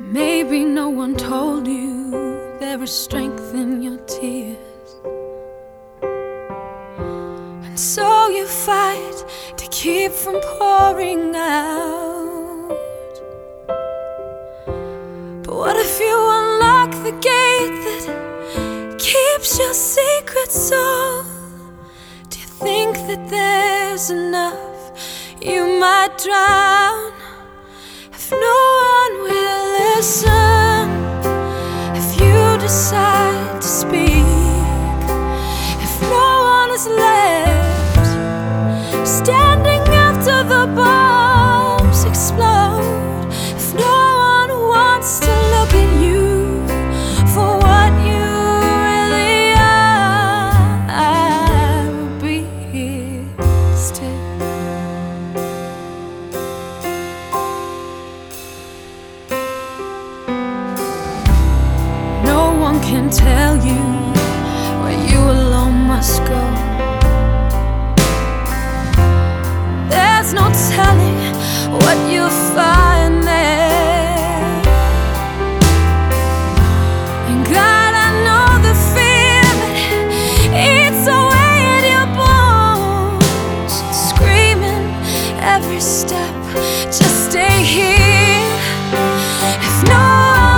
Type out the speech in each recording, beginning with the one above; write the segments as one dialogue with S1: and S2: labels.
S1: Maybe no one told you there is strength in your tears, and so you fight to keep from pouring out. But what if you unlock the gate that keeps your secret soul? Do you think that there's enough? You might drown if no one will listen. If you decide to speak, if no one is left standing after the bombs explode, if no one wants to look at you for what you really are, I will be here still. No one can tell you where you alone must go. There's no telling what you'll find there. And God, I know the fear that eats away at your bones, screaming every step, just stay here. If no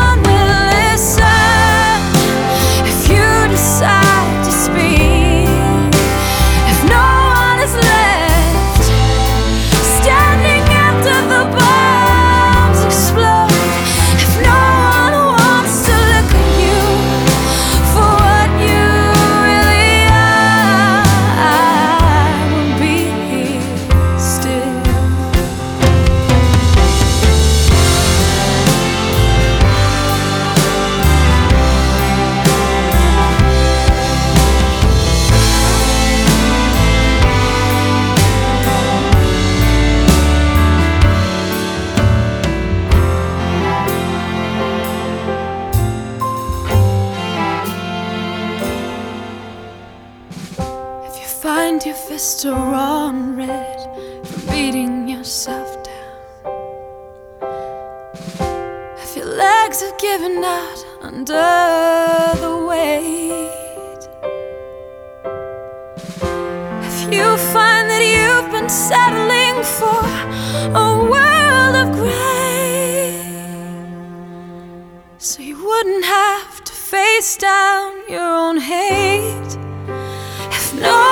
S1: find your fists are raw and red from beating yourself down, if your legs have given out under the weight, if you find that you've been settling for a world of gray, so you wouldn't have to face down your own hate, if no